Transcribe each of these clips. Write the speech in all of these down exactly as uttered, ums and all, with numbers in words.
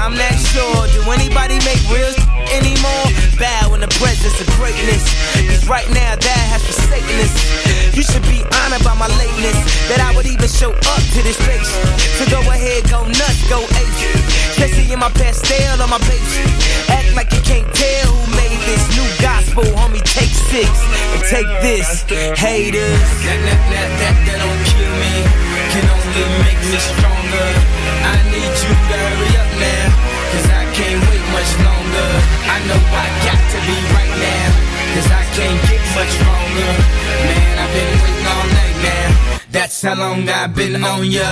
I'm not sure. Do anybody make real anymore? Bow in the presence of greatness. Cause right now that has forsaken us. You should be honored by my lateness, that I would even show up to this place. So go ahead, go nuts, go ape. Especially in my pastel on my page. Act like you can't tell who made this new gospel, homie. Take six and take this, haters. That, that, that, that, that don't kill me, can only make me stronger. I need you to hurry up now, cause I can't wait much longer. I know I got to be right now, cause I can't get much longer. Man, I've been waiting all night now. That's how long I've been on ya.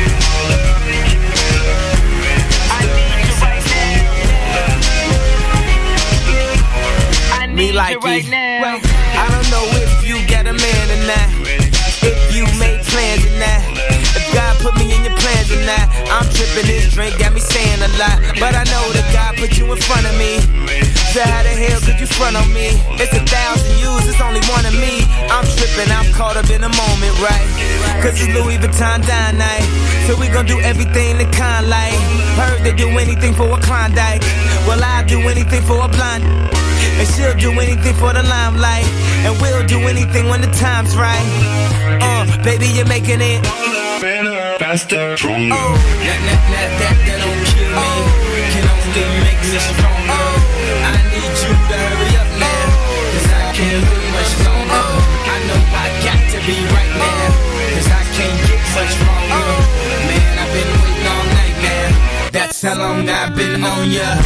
Me like right it. Now. I don't know if you got a man or not, if you made plans or not, if God put me in your plans or not. I'm tripping, this drink got me saying a lot, but I know that God put you in front of me. So how the hell could you front on me? It's a thousand yous, it's only one of me. I'm tripping, I'm caught up in the moment, right? Cause it's Louis Vuitton dine night, so we gon' do everything the kind like. Heard they do anything for a Klondike, well I'll do anything for a blonde. And she'll do anything for the limelight, and we'll do anything when the time's right. Uh, baby, you're making it better, faster, stronger. Oh, that, that, that, that, that don't kill me, oh, can only make me stronger. Oh, I need you to hurry up now, cause I can't wait much longer. Oh, I know I got to be right now, cause I can't get much longer. Oh, man, I've been waiting all night now. That's how long I've been on ya.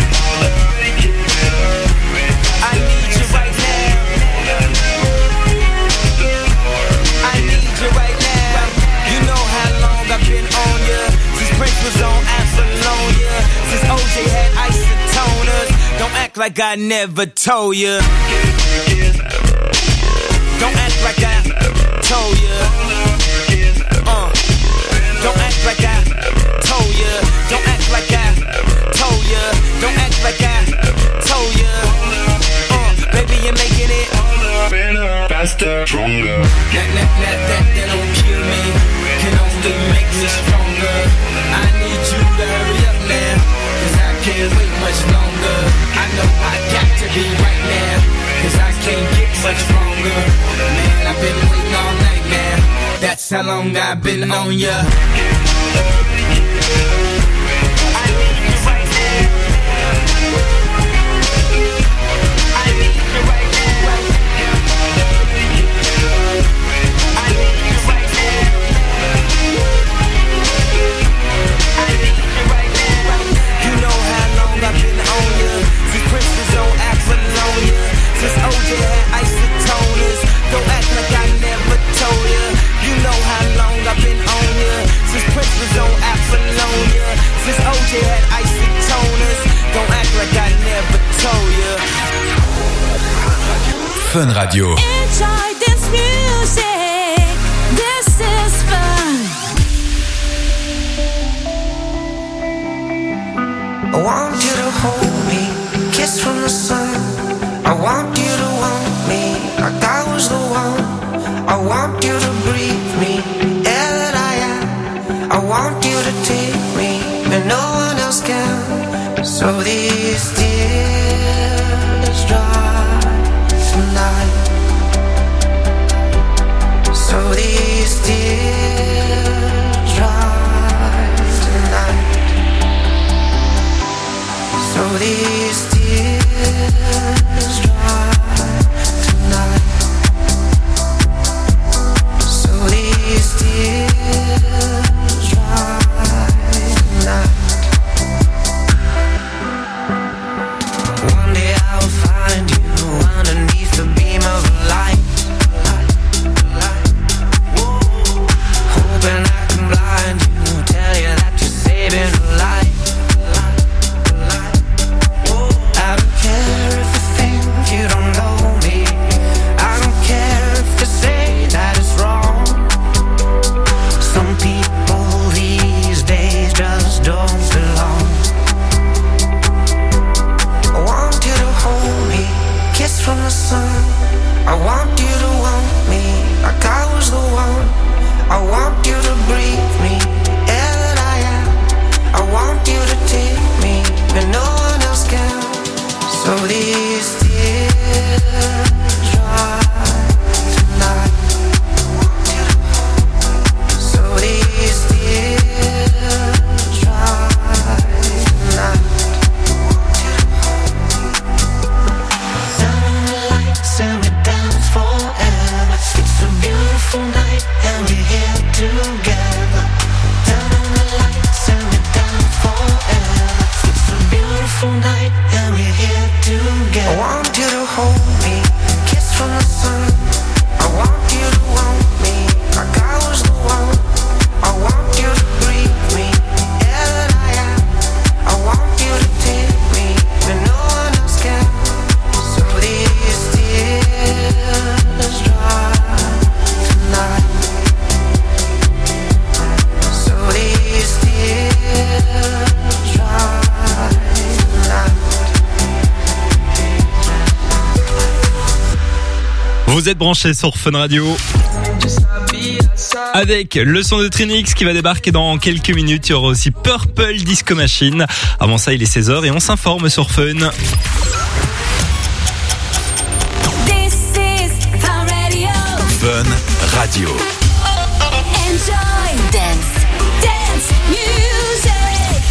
I need you right now. I need you right now. You know how long I've been on ya, since Prince was on Apollonia, since O J had isotoners. Don't act like I never told ya. Don't act like I told ya. Uh, don't act like I told ya. Don't act like I told ya. Don't act like I told ya. Baby, you're making it better, faster, stronger. That, that, that, that, that don't kill me, can only make me stronger. I need you to hurry up now, cause I can't wait much longer. I know I got to be right now, cause I can't get much longer. Man, I've been waiting all night now. That's how long I've been on ya. Since O J had isotoners, don't act like I never told ya. You know how long I've been on ya, since Prince was on Apollonia. Since O J had isotoners, don't act like I never told ya. Fun Radio. Enjoy this music, this is fun. I want you to hold me, kiss from the sun. I want you to want me, like I was the one. I want you to breathe me, air that I am. I want you to take me, and no one else can. So these tears dry tonight. So these tears dry tonight. So these tears dry tonight. So these tears dry tonight. One day I'll find you underneath the beam of light, hoping I can blind you, tell you that you're saving a life. I don't care if you think Vous êtes branchés sur Fun Radio avec le son de Trinix qui va débarquer dans quelques minutes. Il y aura aussi Purple Disco Machine. Avant ça, il est seize heures et on s'informe sur Fun. This is Fun Radio. Fun Radio. Enjoy dance, dance music.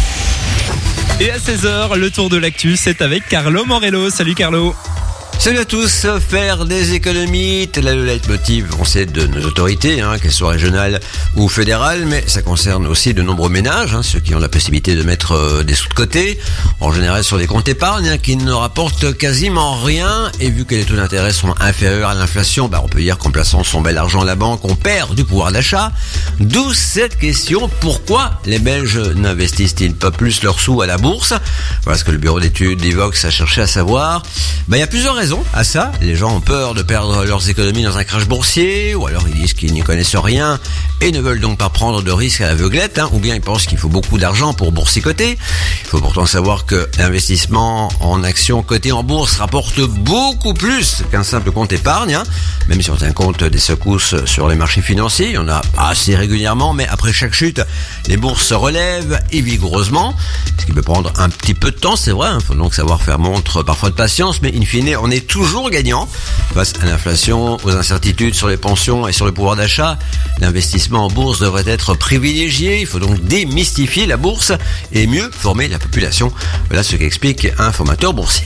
Et à seize heures, le tour de l'actu, c'est avec Carlo Morello. Salut Carlo. Salut à tous, faire des économies, tel est le leitmotiv, on sait, de nos autorités, hein, qu'elles soient régionales ou fédérales, mais ça concerne aussi de nombreux ménages, hein, ceux qui ont la possibilité de mettre euh, des sous de côté, en général sur des comptes épargne, hein, qui ne rapportent quasiment rien, et vu que les taux d'intérêt sont inférieurs à l'inflation, bah, on peut dire qu'en plaçant son bel argent à la banque, on perd du pouvoir d'achat. D'où cette question, pourquoi les Belges n'investissent-ils pas plus leurs sous à la bourse? Voilà ce que le bureau d'études d'Ivox a cherché à savoir. Bah, il y a plusieurs raisons à ça. Les gens ont peur de perdre leurs économies dans un crash boursier, ou alors ils disent qu'ils n'y connaissent rien et ne veulent donc pas prendre de risques à l'aveuglette, hein, ou bien ils pensent qu'il faut beaucoup d'argent pour boursicoter. Il faut pourtant savoir que l'investissement en actions cotées en bourse rapporte beaucoup plus qu'un simple compte épargne, hein. Même si on tient compte des secousses sur les marchés financiers, il y en a assez régulièrement, mais après chaque chute, les bourses se relèvent et vigoureusement, ce qui peut prendre un petit peu de temps, c'est vrai, il hein. faut donc savoir faire montre parfois de patience, mais in fine, on est toujours gagnant. Face à l'inflation, aux incertitudes sur les pensions et sur le pouvoir d'achat, l'investissement en bourse devrait être privilégié. Il faut donc démystifier la bourse et mieux former la population. Voilà ce qu'explique un formateur boursier.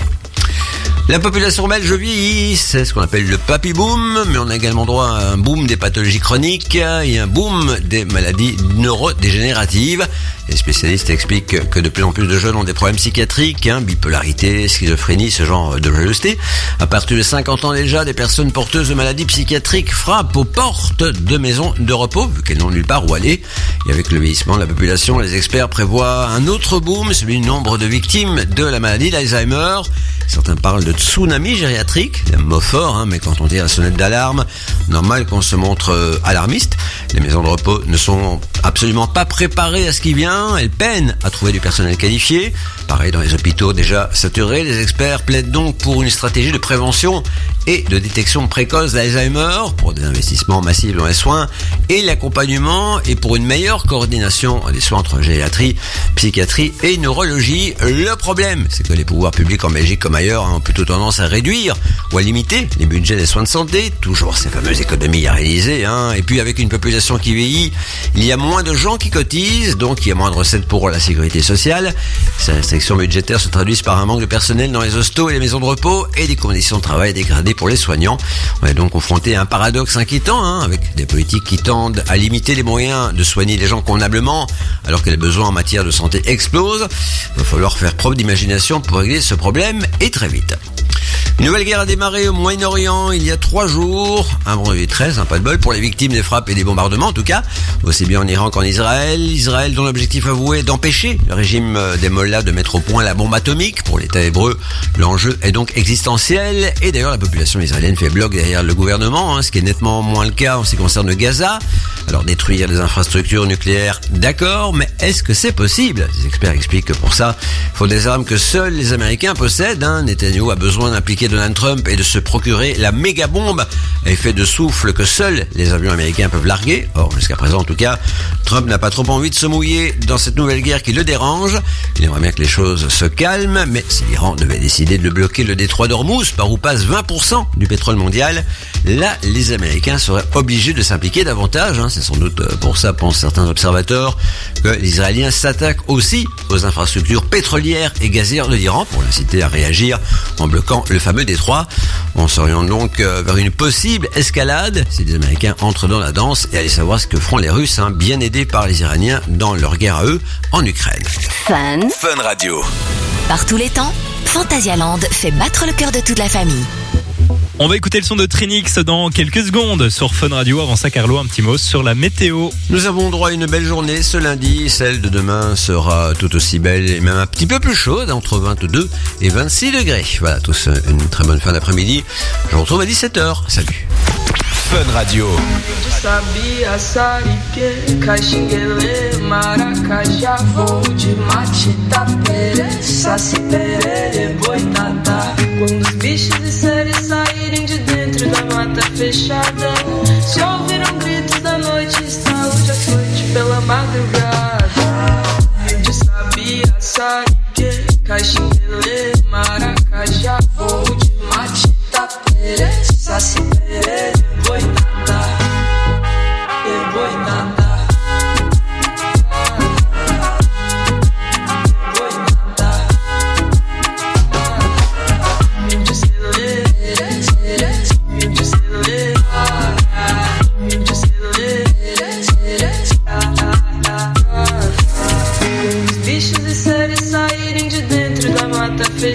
La population belge vieillit, c'est ce qu'on appelle le papy boom, mais on a également droit à un boom des pathologies chroniques et un boom des maladies neurodégénératives. Les spécialistes expliquent que de plus en plus de jeunes ont des problèmes psychiatriques, hein, bipolarité, schizophrénie, ce genre de joyeuseté. À partir de cinquante ans déjà, des personnes porteuses de maladies psychiatriques frappent aux portes de maisons de repos, vu qu'elles n'ont nulle part où aller. Et avec le vieillissement de la population, les experts prévoient un autre boom, celui du nombre de victimes de la maladie d'Alzheimer. Certains parlent de tsunami gériatrique, un mot fort, hein, mais quand on tire la sonnette d'alarme, normal qu'on se montre euh, alarmiste. Les maisons de repos ne sont absolument pas préparées à ce qui vient, elles peinent à trouver du personnel qualifié. Pareil dans les hôpitaux déjà saturés, les experts plaident donc pour une stratégie de prévention et de détection précoce d'Alzheimer, pour des investissements massifs dans les soins et l'accompagnement, et pour une meilleure coordination des soins entre gériatrie, psychiatrie et neurologie. Le problème, c'est que les pouvoirs publics en Belgique comme ailleurs ont plutôt tendance à réduire ou à limiter les budgets des soins de santé, toujours ces fameuses économies à réaliser, hein. Et puis avec une population qui vieillit, il y a moins de gens qui cotisent, donc il y a moins de recettes pour la sécurité sociale. Ces restrictions budgétaires se traduisent par un manque de personnel dans les hostos et les maisons de repos et des conditions de travail dégradées pour les soignants. On est donc confronté à un paradoxe inquiétant, hein, avec des politiques qui tendent à limiter les moyens de soigner les gens convenablement, alors que les besoins en matière de santé explosent. Il va falloir faire preuve d'imagination pour régler ce problème, et très vite. Une nouvelle guerre a démarré au Moyen-Orient il y a trois jours, un vendredi treize, un pas de bol pour les victimes des frappes et des bombardements en tout cas, aussi bien en Iran qu'en Israël. Israël dont l'objectif avoué est d'empêcher le régime des Mollahs de mettre au point la bombe atomique. Pour l'État hébreu, l'enjeu est donc existentiel, et d'ailleurs la population israélienne fait bloc derrière le gouvernement, hein, ce qui est nettement moins le cas en ce qui concerne Gaza. Alors détruire les infrastructures nucléaires, d'accord, mais est-ce que c'est possible? Les experts expliquent que pour ça, il faut des armes que seuls les Américains possèdent, hein. Netanyahu a besoin d'impliquer Donald Trump et de se procurer la méga bombe à effet de souffle que seuls les avions américains peuvent larguer. Or, jusqu'à présent en tout cas, Trump n'a pas trop envie de se mouiller dans cette nouvelle guerre qui le dérange. Il aimerait bien que les choses se calment, mais si l'Iran devait décider de bloquer le détroit d'Ormuz, par où passe vingt pour cent du pétrole mondial, là, les Américains seraient obligés de s'impliquer davantage, hein. C'est sans doute pour ça, pensent certains observateurs, que les Israéliens s'attaquent aussi aux infrastructures pétrolières et gazières de l'Iran pour l'inciter à réagir en bloquant le fameux détroit. On s'oriente donc vers une possible escalade si les Américains entrent dans la danse, et allez savoir ce que feront les Russes, hein, bien aidés par les Iraniens dans leur guerre à eux en Ukraine. Fun. Fun Radio. Par tous les temps, Phantasialand fait battre le cœur de toute la famille. On va écouter le son de Trinix dans quelques secondes sur Fun Radio. Avant ça, Carlo, un petit mot sur la météo. Nous avons droit à une belle journée ce lundi. Celle de demain sera tout aussi belle et même un petit peu plus chaude, entre vingt-deux et vingt-six degrés. Voilà, tous une très bonne fin d'après-midi. Je vous retrouve à dix-sept heures. Salut. Fun Radio. Sabia, Sarique, Caxinguele, Maracajá, vou de mate, tapere, saci, perere, boitatá. Quando os bichos e seres saírem de dentro da mata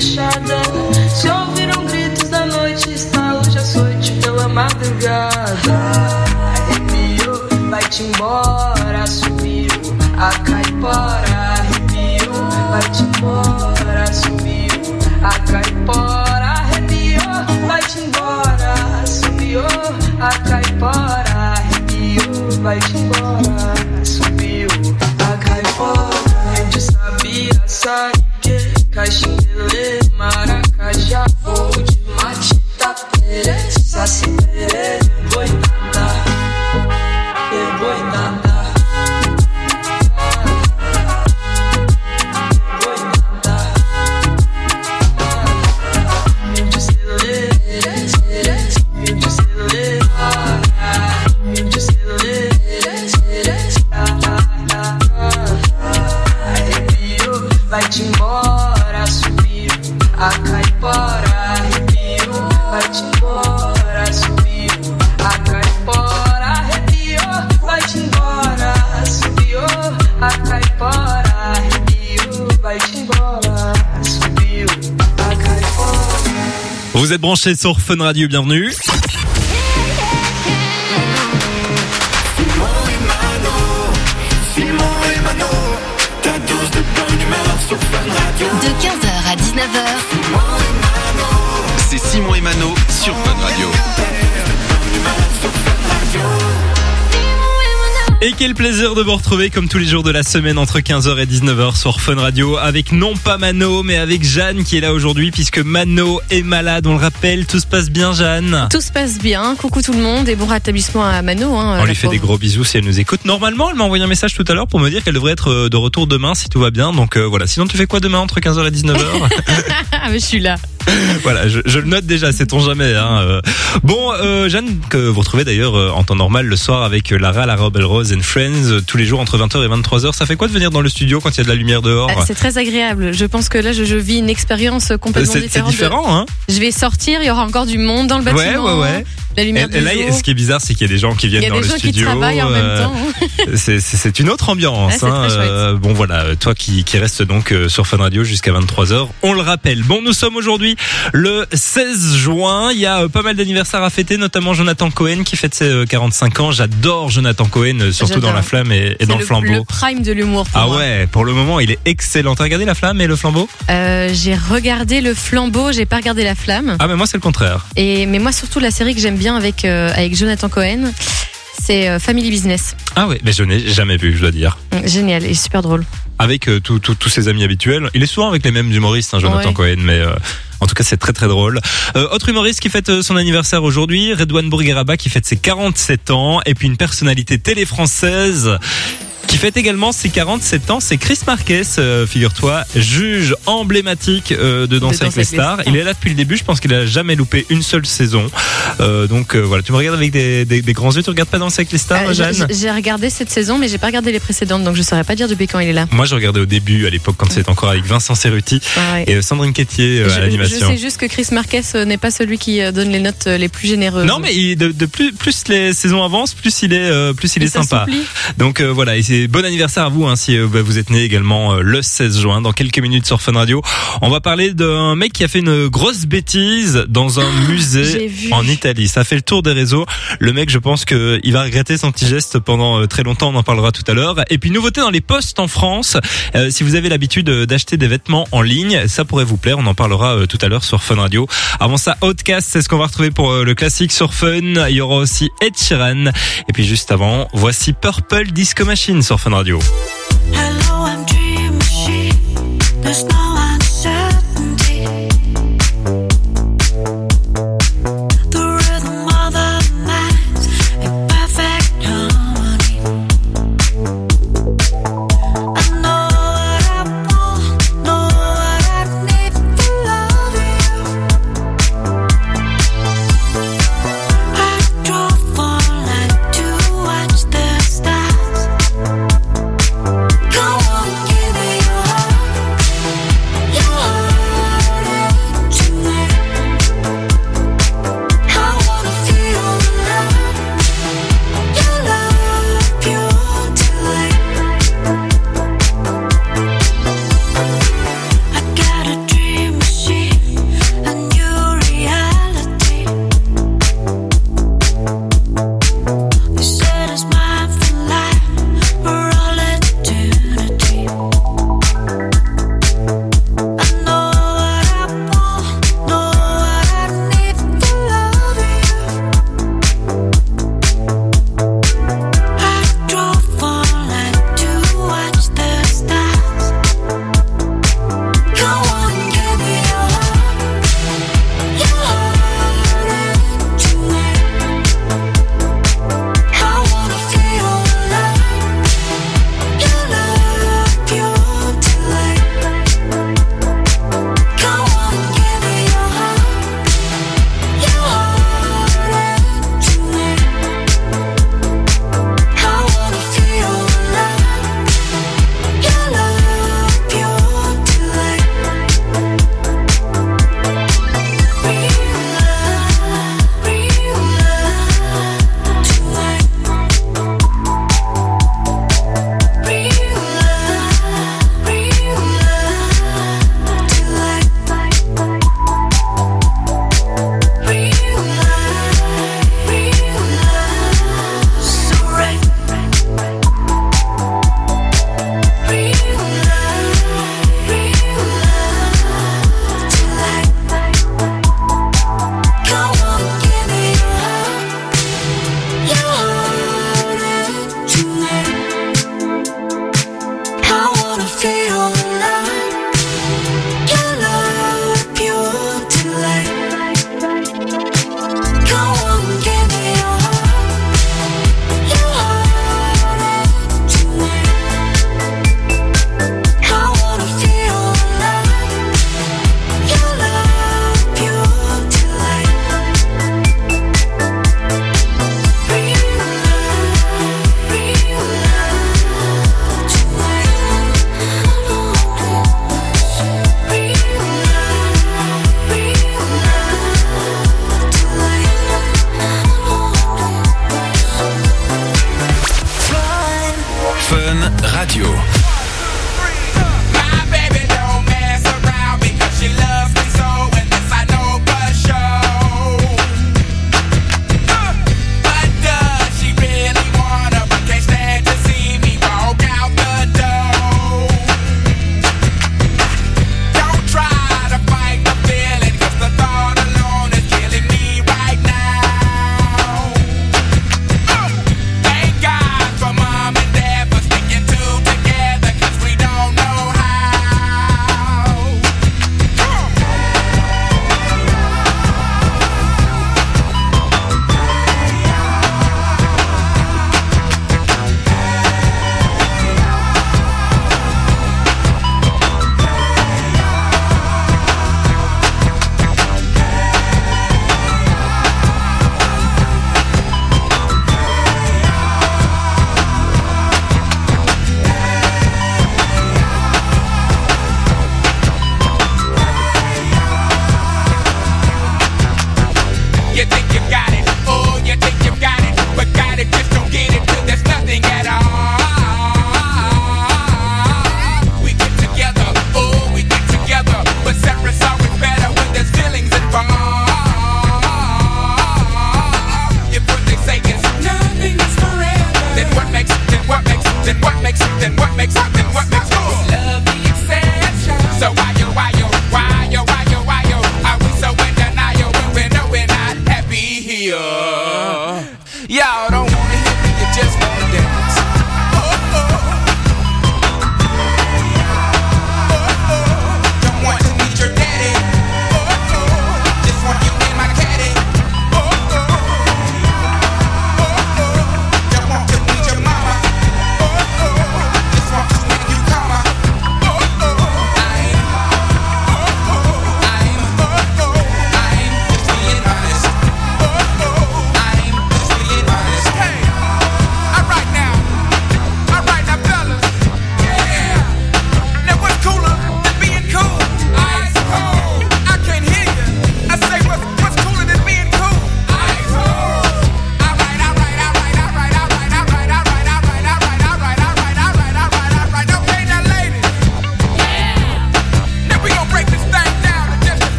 fechada. Se ouviram gritos da noite, estalo de açoite pela madrugada. Arrepiou, vai-te embora, subiu a caipora. Arrepiou, vai-te embora, subiu a caipora. Arrepiou, vai-te embora, subiu a caipora. Arrepiou, vai-te embora, subiu a caipora. De sabia, sabe Caxinguele, Maracajá, vou de Matita Pérez, Saci Pérez, boitada, é boitada, boitada, mil de celeres, mil de celeres, mil de celeres, arrepiou, vai-te embora, subiu a caipora. Arrepiou, vai-te embora, subiu a caipora. Arrepiou, vai-te embora, subiu a caipora. Arrepiou, vai-te embora, subiu a caipora. Vous êtes branchés sur Fun Radio, bienvenue. De quinze heures à dix-neuf heures, C'est Simon et Mano sur Fun Radio. Et quel plaisir de vous retrouver comme tous les jours de la semaine entre quinze heures et dix-neuf heures sur Fun Radio avec non pas Mano mais avec Jeanne qui est là aujourd'hui puisque Mano est malade, on le rappelle. Tout se passe bien, Jeanne? Tout se passe bien, coucou tout le monde et bon rétablissement à Mano. Hein, on lui fait pauvre. Des gros bisous si elle nous écoute. Normalement elle m'a envoyé un message tout à l'heure pour me dire qu'elle devrait être de retour demain si tout va bien. Donc euh, voilà, sinon tu fais quoi demain entre quinze heures et dix-neuf heures? Ah mais je suis là. Voilà, je, je le note déjà, sait-on jamais. Hein. Bon, euh, Jeanne, que vous retrouvez d'ailleurs euh, en temps normal le soir avec Lara, la Rebel Rose and Friends, euh, tous les jours entre vingt heures et vingt-trois heures. Ça fait quoi de venir dans le studio quand il y a de la lumière dehors? euh, C'est très agréable. Je pense que là, je, je vis une expérience complètement c'est, différente. C'est différent, de... hein. Je vais sortir, il y aura encore du monde dans le bâtiment. Ouais, ouais, ouais. La lumière et, et là, jour. Ce qui est bizarre, c'est qu'il y a des gens qui viennent dans le studio. Il y a des gens qui travaillent en même temps. c'est, c'est, c'est une autre ambiance. Ah, c'est hein. très chouette. Euh, bon, voilà, toi qui, qui restes donc sur Fun Radio jusqu'à vingt-trois heures, on le rappelle. Bon, nous sommes aujourd'hui le seize juin. Il y a pas mal d'anniversaires à fêter, notamment Jonathan Cohen qui fête ses quarante-cinq ans. J'adore Jonathan Cohen, surtout J'adore. dans La Flamme et, et dans le, le Flambeau. Le prime de l'humour. Pour ah moi. ouais, pour le moment, il est excellent. T'as regardé La Flamme et le Flambeau? euh, J'ai regardé le Flambeau, j'ai pas regardé La Flamme. Ah mais moi c'est le contraire. Et mais moi surtout la série que j'aime bien avec euh, avec Jonathan Cohen, c'est euh, Family Business. Ah ouais, mais je n'ai jamais vu, je dois dire. Génial et super drôle. Avec euh, tous ses amis habituels. Il est souvent avec les mêmes humoristes, hein, Jonathan ouais. Cohen, mais euh, en tout cas c'est très très drôle. Euh, autre humoriste qui fête son anniversaire aujourd'hui, Redouane Bourgueraba qui fête ses quarante-sept ans, et puis une personnalité télé française qui fête également ses quarante-sept ans, c'est Chris Marquez, euh, figure-toi, juge emblématique euh, de Danse avec les stars. Il est là depuis le début, je pense qu'il a jamais loupé une seule saison. Euh, donc euh, voilà, tu me regardes avec des, des, des grands yeux, tu regardes pas Danse avec les stars, euh, Jeanne? J'ai regardé cette saison, mais j'ai pas regardé les précédentes, donc je saurais pas dire depuis quand il est là. Moi, je regardais au début, à l'époque, quand c'était encore avec Vincent Cerruti ah ouais. et Sandrine Quétier euh, je, à l'animation. Je sais juste que Chris Marquez n'est pas celui qui donne les notes les plus généreuses. Non, mais il, de, de plus, plus les saisons avancent, plus il est, euh, plus il, il est sympa. S'oublie. Donc euh, voilà, et c'est bon anniversaire à vous hein, si euh, bah, vous êtes né également euh, le seize juin. Dans quelques minutes sur Fun Radio, on va parler d'un mec qui a fait une grosse bêtise dans un oh, musée en Italie. Ça a fait le tour des réseaux. Le mec, je pense que il va regretter son petit geste pendant euh, très longtemps. On en parlera tout à l'heure. Et puis nouveauté dans les postes en France. Euh, si vous avez l'habitude d'acheter des vêtements en ligne, ça pourrait vous plaire. On en parlera euh, tout à l'heure sur Fun Radio. Avant ça, Outcast, c'est ce qu'on va retrouver pour euh, le classique sur Fun. Il y aura aussi Ed Sheeran. Et puis juste avant, voici Purple Disco Machine sur Fun Radio. Hello, I'm Dream Machine. There's no uncertainty. The rhythm of the night in perfect harmony. I know what I want, know what I need to love you. I drove all night to watch the stars. Come on, give me your heart.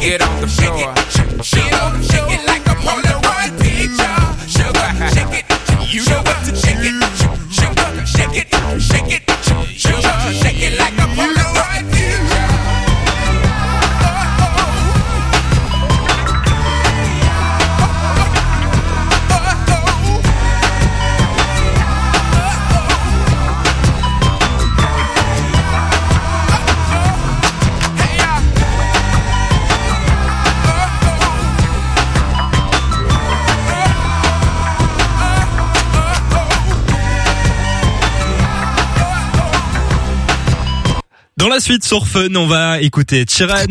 Get on the floor. Get on the floor. Shake it like a Polaroid picture. Sugar, shake it. You know what to shake it. Sugar, shake it. Shake it. Sugar, shake it like a Polaroid picture. Dans la suite sur Fun, on va écouter Chiran.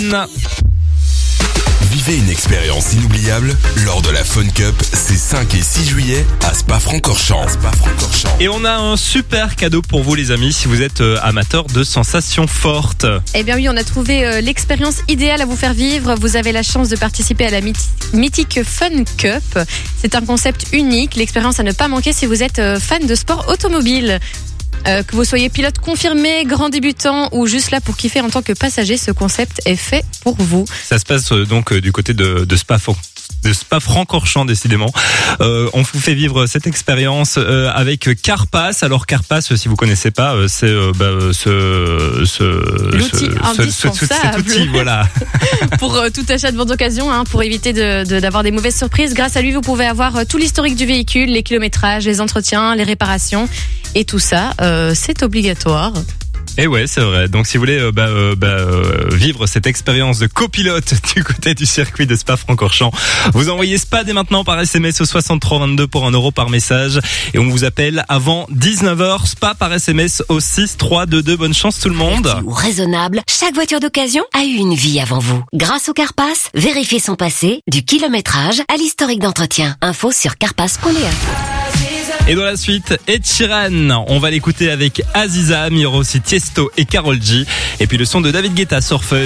Vivez une expérience inoubliable lors de la Fun Cup ces cinq et six juillet à Spa-Francorchamps. Spa-Francorchamps. Et on a un super cadeau pour vous les amis si vous êtes euh, amateurs de sensations fortes. Eh bien oui, on a trouvé euh, l'expérience idéale à vous faire vivre. Vous avez la chance de participer à la mythi- mythique Fun Cup. C'est un concept unique, l'expérience à ne pas manquer si vous êtes euh, fan de sport automobile. Euh, que vous soyez pilote confirmé, grand débutant ou juste là pour kiffer en tant que passager, ce concept est fait pour vous. Ça se passe euh, donc euh, du côté de, de Spa de Spa-Francorchamps décidément. Euh, on vous fait vivre cette expérience euh, avec Carpass. Alors Carpass, si vous connaissez pas, euh, c'est euh, bah, euh, ce, ce, l'outil ce, indispensable ce, ce, cet outil, voilà. pour euh, tout achat de vente d'occasion, hein, pour éviter de, de, d'avoir des mauvaises surprises. Grâce à lui, vous pouvez avoir euh, tout l'historique du véhicule, les kilométrages, les entretiens, les réparations et tout ça. Euh, c'est obligatoire. Et ouais, c'est vrai. Donc si vous voulez euh, bah, euh, bah, euh, vivre cette expérience de copilote du côté du circuit de Spa-Francorchamps, vous envoyez SPA dès maintenant par S M S au soixante-trois vingt-deux pour un euro par message et on vous appelle avant dix-neuf heures. SPA par S M S au six trois deux deux. Bonne chance tout le monde. Ou raisonnable, chaque voiture d'occasion a eu une vie avant vous. Grâce au Carpass, vérifiez son passé, du kilométrage à l'historique d'entretien. Info sur carpass point b e. Et dans la suite, Ed Sheeran, on va l'écouter avec Aziza, il y aura aussi Tiesto et Karol G. Et puis le son de David Guetta sur Fun.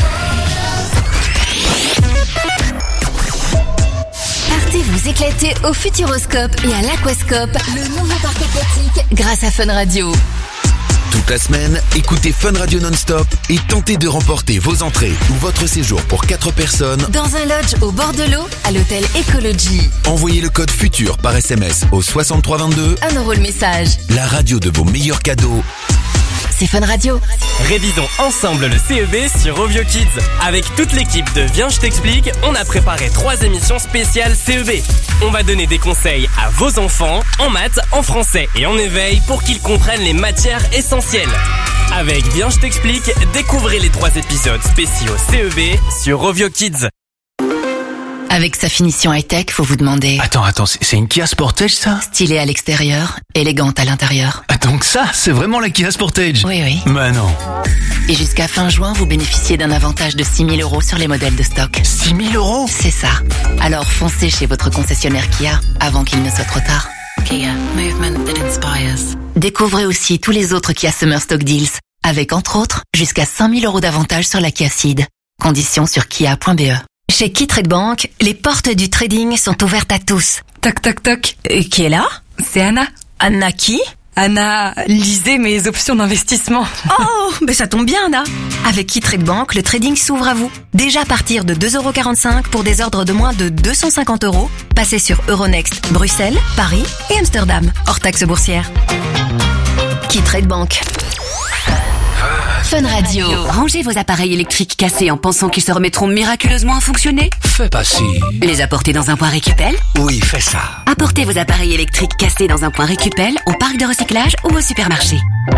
Partez vous éclater au Futuroscope et à l'Aquascope, le nouveau parc aquatique, grâce à Fun Radio. Toute la semaine, écoutez Fun Radio non-stop et tentez de remporter vos entrées ou votre séjour pour quatre personnes dans un lodge au bord de l'eau à l'hôtel Ecology. Envoyez le code FUTUR par S M S au soixante-trois vingt-deux. Un euro le message. La radio de vos meilleurs cadeaux. C'est Fun Radio. Révisons ensemble le C E B sur Rovio Kids. Avec toute l'équipe de Viens je t'explique, on a préparé trois émissions spéciales C E B. On va donner des conseils à vos enfants en maths, en français et en éveil pour qu'ils comprennent les matières essentielles. Avec Viens je t'explique, découvrez les trois épisodes spéciaux C E B sur Rovio Kids. Avec sa finition high-tech, faut vous demander... Attends, attends, c'est une Kia Sportage ça ? Stylée à l'extérieur, élégante à l'intérieur. Ah, donc ça, c'est vraiment la Kia Sportage ? Oui, oui. Bah non. Et jusqu'à fin juin, vous bénéficiez d'un avantage de six mille euros sur les modèles de stock. six mille euros ? C'est ça. Alors foncez chez votre concessionnaire Kia avant qu'il ne soit trop tard. Kia, movement that inspires. Découvrez aussi tous les autres Kia Summer Stock Deals, avec entre autres jusqu'à cinq mille euros d'avantage sur la Kia Ceed. Conditions sur kia point b e. Chez KeyTrade Bank, les portes du trading sont ouvertes à tous. Toc toc toc. Et qui est là ? C'est Anna. Anna qui ? Anna, lisez mes options d'investissement. Oh, ben ça tombe bien Anna. Avec KeyTrade Bank, le trading s'ouvre à vous. Déjà à partir de deux euros quarante-cinq pour des ordres de moins de deux cent cinquante euros. Passez sur Euronext, Bruxelles, Paris et Amsterdam, hors taxe boursière. KeyTrade Bank. Fun Radio. Rangez vos appareils électriques cassés en pensant qu'ils se remettront miraculeusement à fonctionner. Fais pas si. Les apporter dans un point Récupel. Oui, fais ça. Apportez vos appareils électriques cassés dans un point Récupel, au parc de recyclage ou au supermarché.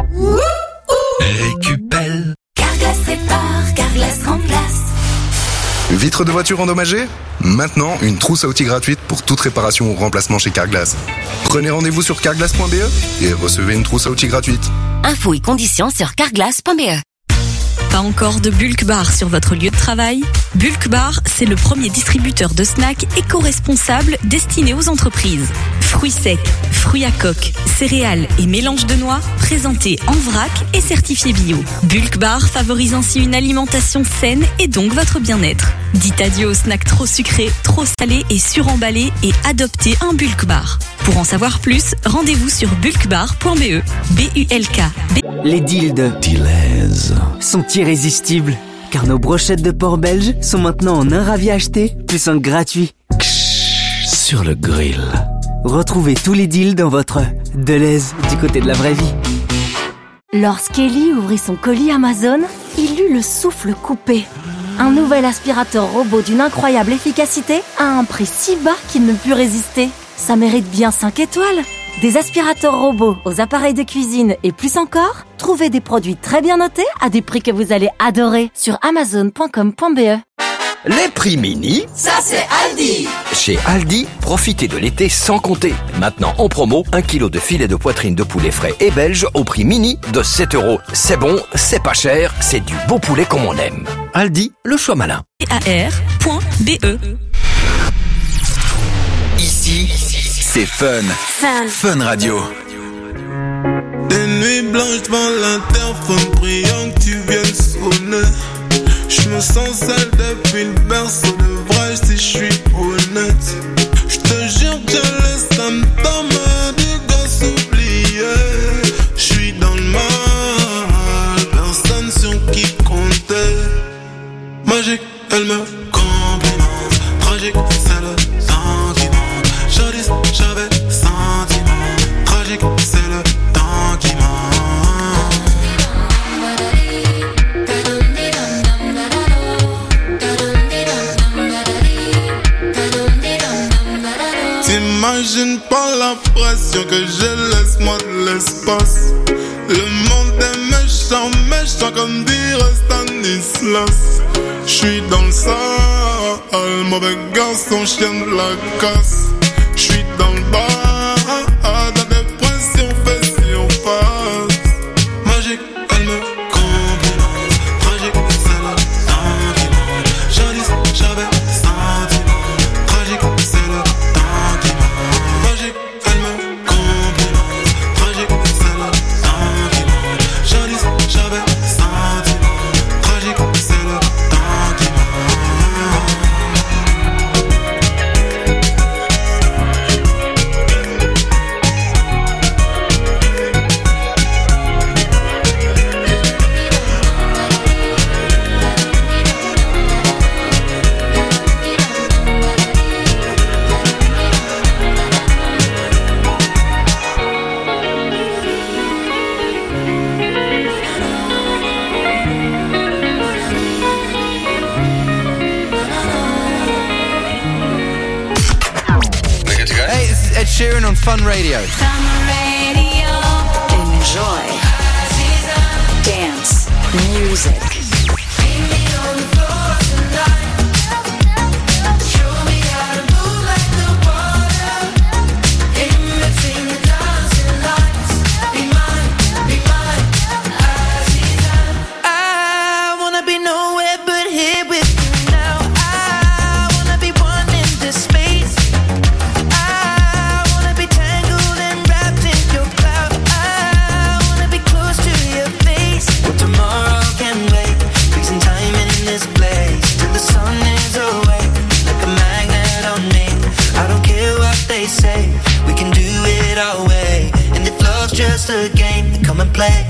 Récupel. Carglass répare, Carglass remplace. Vitre de voiture endommagée ? Maintenant, une trousse à outils gratuite pour toute réparation ou remplacement chez Carglass. Prenez rendez-vous sur carglass point b e et recevez une trousse à outils gratuite. Infos et conditions sur carglass point b e. Pas encore de Bulk Bar sur votre lieu de travail ? Bulk Bar, c'est le premier distributeur de snacks éco-responsable destiné aux entreprises. Fruits secs, fruits à coque, céréales et mélanges de noix présentés en vrac et certifiés bio. Bulk Bar favorise ainsi une alimentation saine et donc votre bien-être. Dites adieu aux snacks trop sucrés, trop salés et suremballés et adoptez un Bulk Bar. Pour en savoir plus, rendez-vous sur bulk bar point b e. B U L K. Les deals de Dealers sont irrésistibles. car nos brochettes de porc belge sont maintenant en un ravi acheté, plus un gratuit. Sur le grill. Retrouvez tous les deals dans votre Deleuze du côté de la vraie vie. Lorsqu'Ellie ouvrit son colis Amazon, il eut le souffle coupé. Un nouvel aspirateur robot d'une incroyable efficacité à un prix si bas qu'il ne put résister. Ça mérite bien cinq étoiles. Des aspirateurs robots aux appareils de cuisine et plus encore, trouvez des produits très bien notés à des prix que vous allez adorer sur amazon point com point b e. Les prix mini, ça c'est Aldi. Chez Aldi, profitez de l'été sans compter. Maintenant en promo, un kilo de filet de poitrine de poulet frais et belge au prix mini de sept euros. C'est bon, c'est pas cher, c'est du beau poulet comme on aime. Aldi, le choix malin. A R point B E. Ici, c'est Fun. Fun. Fun Radio. Des nuits blanches devant l'interphone, priant que tu viennes sonner. Je me sens seul depuis le berceau de vrai si je suis honnête. Je te jure que j'ai les symptômes du gosse oublié. Je suis dans le mal, personne sur qui compter. Magique, elle me complimente. Tragique, c'est le temps qui manque. Jadis, j'avais sentiment. Tragique, c'est le temps qui manque. T'imagines pas la pression que j'ai, laisse-moi de l'espace. Le monde est méchant, méchant comme dirait Stanislas. J'suis dans le sale, mauvais garçon, chien de la casse. J'suis dans le bas, la dépression fait surface. Magique, elle me complimente. Tragique, c'est le temps qui manque. Jadis, j'avais sentiment. Tragique, c'est le temps qui manque. Magique, elle me complimente. Tragique, c'est le temps qui manque. Jadis, j'avais sentiment. Tragique, c'est le temps qui manque. Hey, this is Ed Sheeran on Fun Radio. Fun Radio. Enjoy. Dance. Music. I wanna be nowhere but here with you now. I wanna be one in this space. I wanna be tangled and wrapped in your cloud. I wanna be close to your face. Well, tomorrow can wait. Freezing time in this place till the sun is away. Like a magnet on me. I don't care what they say. We can do it our way. And if love's just a game, then come and play.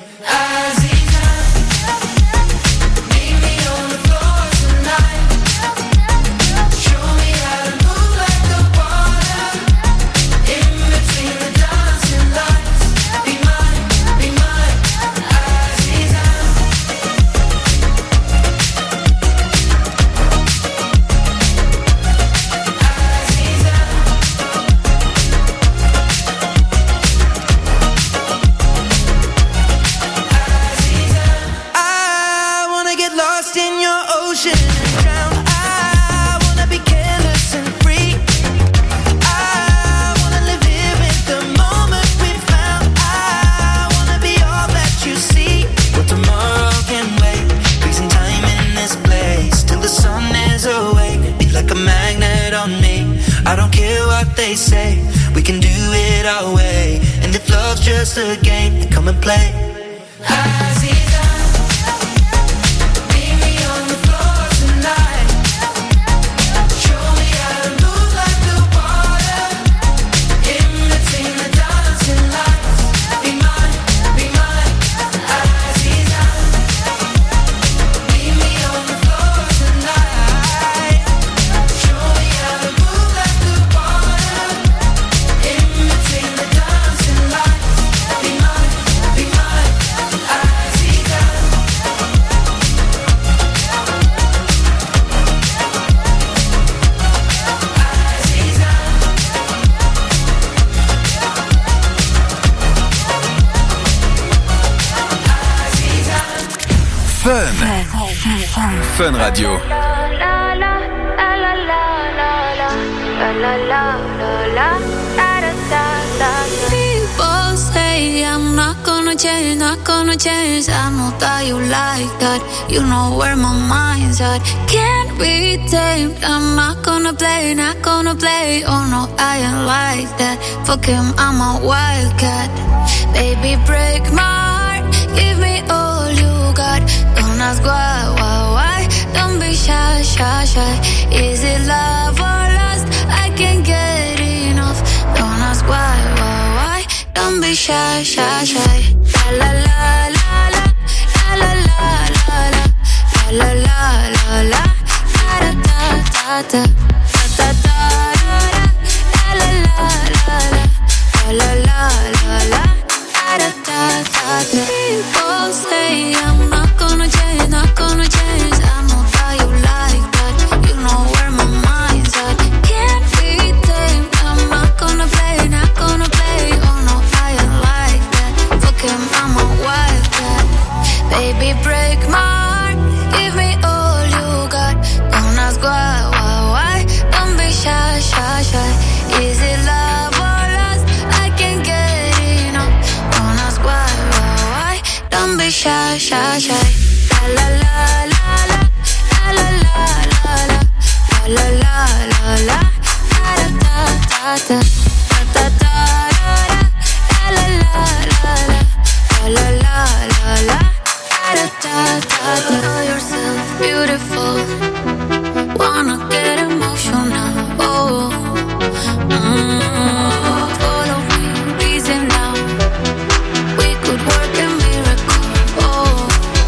I wanna get lost in your ocean and drown. I wanna be careless and free. I wanna live here in the moment we found. I wanna be all that you see. Well, tomorrow can wait. Freezing time in this place till the sun is awake. Be like a magnet on me. I don't care what they say. We can do it our way. And if love's just a game, then come and play. Be Fun. Fun Radio. People say I'm not gonna change, not gonna change. I know that you like that. You know where my mind's at. Can't be tamed. I'm not gonna play, not gonna play. Oh no, I ain't like that. Fuck him, I'm a wildcat. Baby, break my heart. Give me all you got. Don't ask why, why, why. Don't be shy, shy, shy. Is it love or lust? I can't get enough. Don't ask why, why, why. Don't be shy, shy, shy. La la la la la. La la la la la. La la la la la. Da da da da. Da da da da. La la la la la. La la la la. Da da da da. People say I'm not gonna change, not gonna change. I know that you like that. You know where my mind's at. Can't be tamed. I'm not gonna play, not gonna play. Oh no, I ain't like that. Fuck him, I'm a wildcat. Baby, break my heart. Give me all you got. Don't ask why, why, why. Don't be shy, shy, shy. Is it love or lust? I can't get enough. Don't ask why, why, why. Don't be shy, shy, shy. La la la la la. La la la la la. La la la la la. Da da da da. Da da da da. La la la la la. La la la la. Da da da da. Know yourself beautiful. Wanna get emotional. Oh. Mm. Follow me, reason now. We could work a miracle. Oh.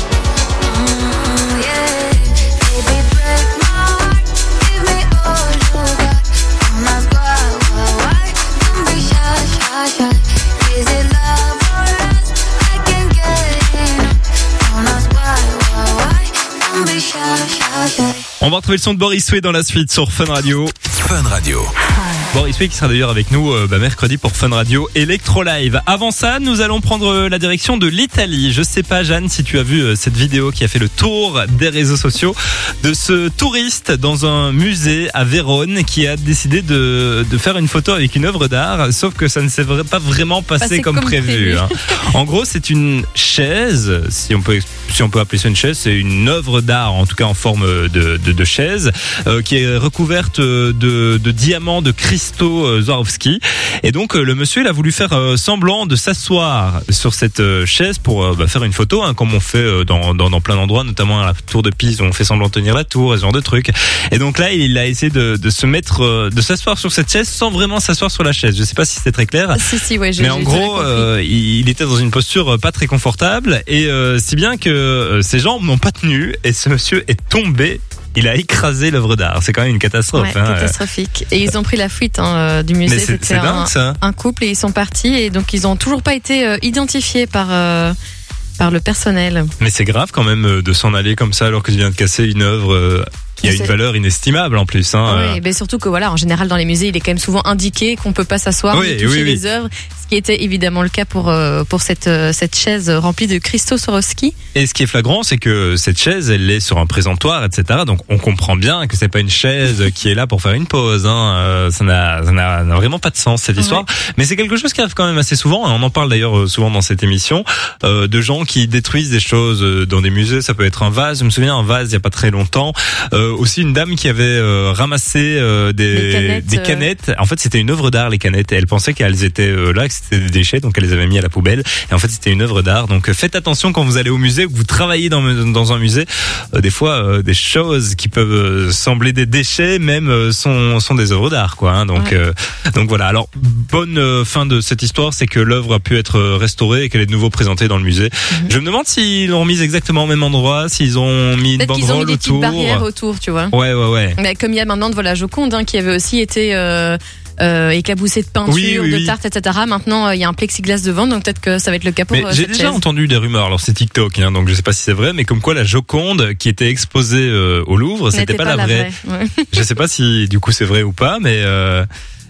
Mm, yeah. Baby, break my heart. Give me all you got. Don't ask why, why, why. Don't be shy, shy, shy. Is it love or lust? I can't get enough. Don't ask why, why, why. Don't be shy, shy, shy. On va retrouver le son de Boris Way dans la suite sur Fun Radio. Fun Radio. Boris Way qui sera d'ailleurs avec nous euh, bah, mercredi pour Fun Radio Electro Live. Avant ça, nous allons prendre euh, la direction de l'Italie. Je sais pas, Jeanne, si tu as vu euh, cette vidéo qui a fait le tour des réseaux sociaux de ce touriste dans un musée à Vérone qui a décidé de, de faire une photo avec une œuvre d'art, sauf que ça ne s'est pas vraiment passé, passé comme, comme prévu. prévu. Hein. En gros, c'est une chaise, si on peut si on peut appeler ça une chaise, c'est une œuvre d'art, en tout cas en forme de, de, de chaise, euh, qui est recouverte de, de diamants, de cristaux Swarovski. Et donc le monsieur il a voulu faire euh, semblant de s'asseoir sur cette euh, chaise pour euh, bah, faire une photo, hein, comme on fait euh, dans, dans, dans plein d'endroits, notamment à la tour de Pise où on fait semblant de tenir la tour, ce genre de truc. Et donc là il a essayé de, de se mettre, euh, de s'asseoir sur cette chaise sans vraiment s'asseoir sur la chaise. Je sais pas si c'est très clair. Si si ouais. J'ai, Mais en j'ai gros euh, il était dans une posture pas très confortable et euh, si bien que euh, ses jambes n'ont pas tenu et ce monsieur est tombé. Il a écrasé l'œuvre d'art. C'est quand même une catastrophe. Ouais, hein. Catastrophique. Et ils ont pris la fuite hein, du musée. Mais c'est, C'était c'est dingue, un, ça. un couple et ils sont partis et donc ils ont toujours pas été euh, identifiés par euh, par le personnel. Mais c'est grave quand même de s'en aller comme ça alors que tu viens de casser une œuvre. Euh... Il y a une valeur inestimable en plus. Hein. Oui, mais surtout que voilà, en général dans les musées, il est quand même souvent indiqué qu'on peut pas s'asseoir oui, et toucher oui, oui. les œuvres, ce qui était évidemment le cas pour euh, pour cette euh, cette chaise remplie de cristaux Swarovski. Et ce qui est flagrant, c'est que cette chaise, elle est sur un présentoir, et cetera. Donc on comprend bien que c'est pas une chaise qui est là pour faire une pause. Hein. Euh, ça n'a, ça n'a, n'a vraiment pas de sens cette histoire. Ouais. Mais c'est quelque chose qui arrive quand même assez souvent. Et on en parle d'ailleurs souvent dans cette émission euh, de gens qui détruisent des choses dans des musées. Ça peut être un vase. Je me souviens un vase il y a pas très longtemps. Euh, aussi une dame qui avait euh, ramassé euh, des, des canettes. des canettes. Euh... En fait, c'était une œuvre d'art, les canettes. Et elle pensait qu'elles étaient euh, là, que c'était des déchets, donc elle les avait mis à la poubelle. Et en fait, c'était une œuvre d'art. Donc faites attention quand vous allez au musée ou que vous travaillez dans, dans un musée. Euh, des fois, euh, des choses qui peuvent euh, sembler des déchets, même euh, sont, sont des œuvres d'art, quoi. Hein. Donc, ouais. euh, donc voilà. Alors, bonne euh, fin de cette histoire, c'est que l'œuvre a pu être restaurée et qu'elle est de nouveau présentée dans le musée. Mm-hmm. Je me demande s'ils l'ont mise exactement au même endroit, s'ils ont mis Peut-être une banderole autour. Peut-être qu'ils ont mis des autour. petites barrières autour, tu vois. Ouais, ouais, ouais. Mais comme il y a maintenant devant la Joconde, hein, qui avait aussi été euh, euh, éclaboussé de peinture, oui, oui, de oui. tarte, et cetera. Maintenant, il euh, y a un plexiglas devant, donc peut-être que ça va être le cas pour mais euh, j'ai cette déjà chaise. entendu des rumeurs. Alors c'est TikTok, hein, donc je sais pas si c'est vrai, mais comme quoi la Joconde qui était exposée euh, au Louvre, c'était N'était pas, pas la la vraie. vraie. Ouais. Je sais pas si du coup c'est vrai ou pas, mais. Euh...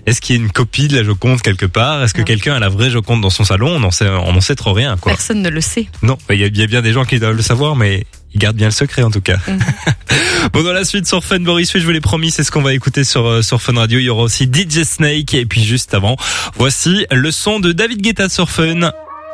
Est-ce qu'il y a une copie de la Joconde quelque part? Est-ce que Non. quelqu'un a la vraie Joconde dans son salon? On n'en sait, on n'en sait trop rien, quoi. Personne ne le sait. Non, il y, a- il y a bien des gens qui doivent le savoir, mais ils gardent bien le secret en tout cas. Bon, dans la suite sur Fun, Boris, je vous l'ai promis, c'est ce qu'on va écouter sur euh, sur Fun Radio. Il y aura aussi D J Snake et puis juste avant, voici le son de David Guetta sur Fun.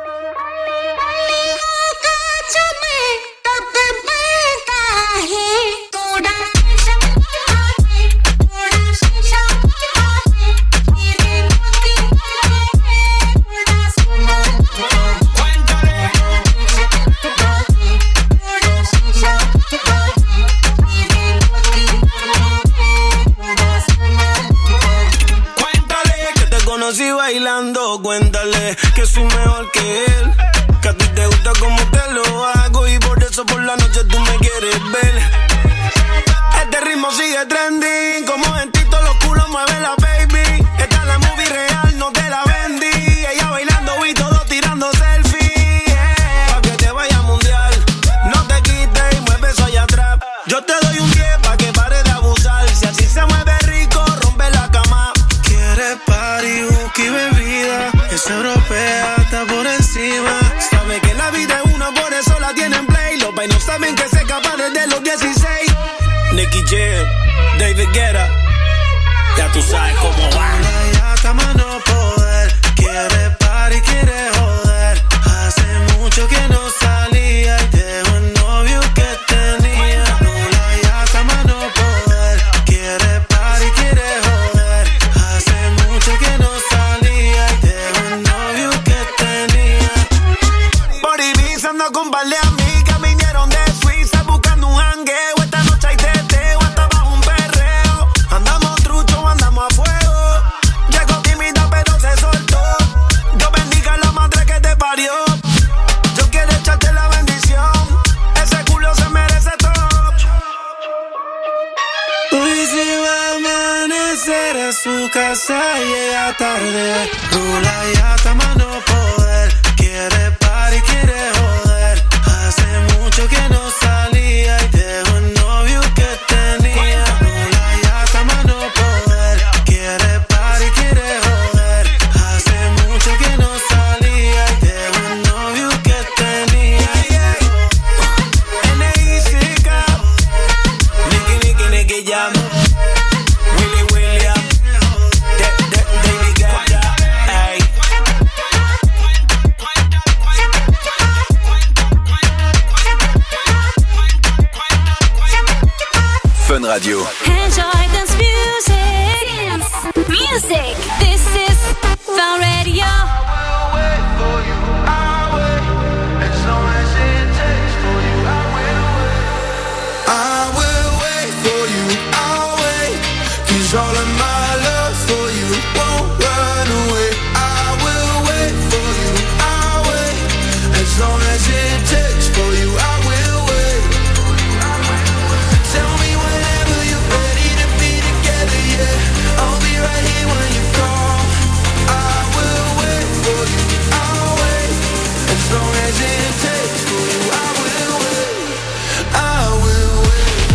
Cuéntale que te conocí bailando, cuéntale que soy mejor que él, que a ti te gusta como te lo hago y por eso por la noche tú me quieres ver. Este ritmo sigue trending, como en ti todos los culos mueve la baby. Esta es la movie real, no te la vendí. Ella bailando y todos tirando selfie, yeah. Pa' que te vaya mundial, no te quites y mueve eso allá atrás. Yo te doy un diez pa' que pare de abusar. Si así se mueve rico, rompe la cama. Quiere party, whisky, bebida. Es europea, está por encima. Sabe que la vida es una, por eso la tienen play. Los vainos saben que se escapa desde los dieciséis. Nicky Jam, David Guetta. Ya tú sabes cómo va. Ya está mano poder. Quiere party, quiere joder. Hace mucho que no salía y dejó el novio que tenía. Lola ya está mano poder. Quiere party, quiere joder. Hace mucho que no salía y dejó el novio que tenía. Por Ibiza ando con par de amigas, vinieron de Suiza buscando un jangueo. Esta noche hay teteo, hasta bajo un perreo. Andamos trucho, andamos a fuego. Llegó tímida pero se soltó. Dios bendiga a la madre que te parió. Yo quiero echarte la bendición. Ese culo se merece todo. Hoy se va a amanecer a su casa y llega tarde. Rula ya está mano poder. Quiere party, quiere joder. Hace mucho que no salía y dejó el novio que tenía. Rula ya está mano poder. Quiere party, quiere joder. Hace mucho que no salía y dejó el novio que tenía. N I C K, Nicky, Nicky, Nicky Jam, Willy William, Da- Da- David Guetta, ey. Fun Radio. Enjoy dance music. Music. This is Fun Radio. I will wait for you, I'll wait. Cause all of my love for you won't run away. I will wait for you, I'll wait. As long as it takes for you, I will wait. Tell me whenever you're ready to be together, yeah. I'll be right here when you call. I will wait for you, I'll wait. As long as it takes for you, I will wait. I will wait.